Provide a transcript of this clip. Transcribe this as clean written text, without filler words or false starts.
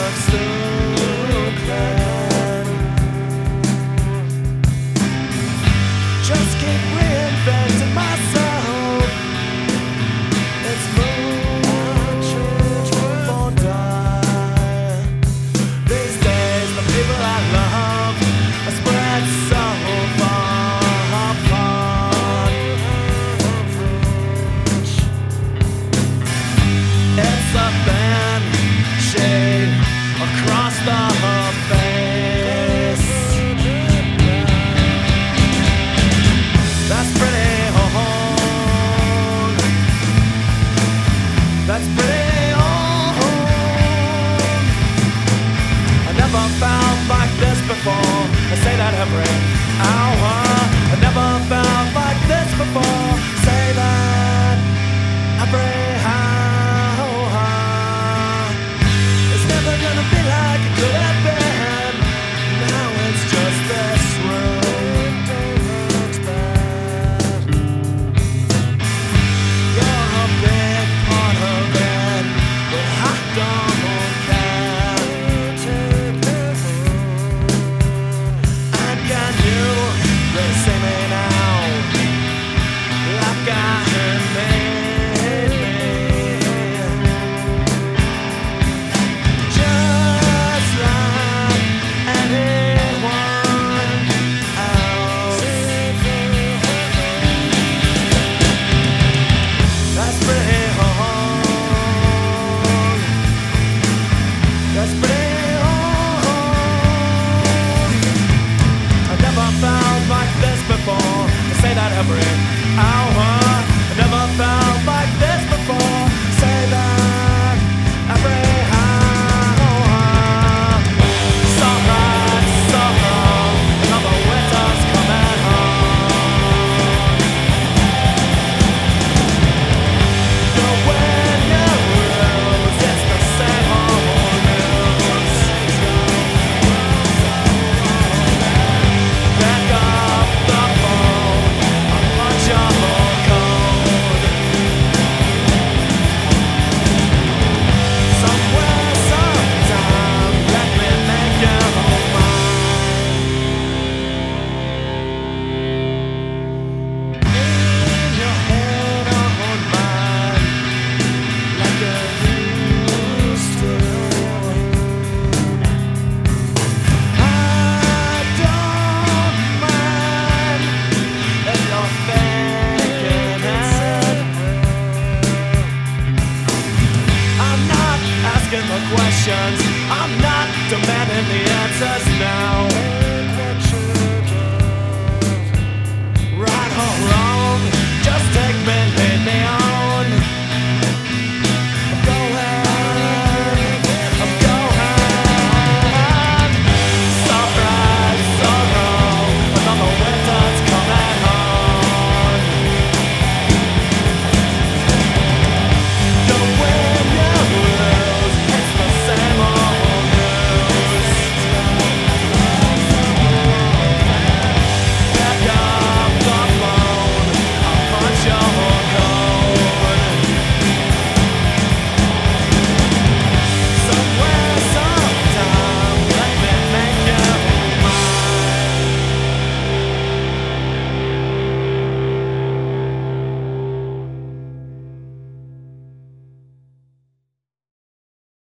Just keep reinventing myself. It's move or die. These days, the people I love are spread so far apart. It's a thin shade across the face. That's pretty old. That's pretty old. I never felt like this before. I say that every hour. I never felt like this before. Say that every hour. It's never gonna be like it could have been. Now it's just this room. You're a big part of it, but I don't care. And can you really see me now? Like I made me. Just like anyone else. That's pretty old. That's pretty old. I never felt like this before. I say that every hour. I never felt like this before. Say that every hour. Sorrow, sorrow, another winter's coming home. You win, you lose, it's the same old news. Pick up the phone, I'll punch your code. Somewhere, sometime, let me make you mine. In your head on mine, like I used to. I don't mind if you're faking it. I'm not asking the questions, I'm not demanding the answers now. Right or wrong.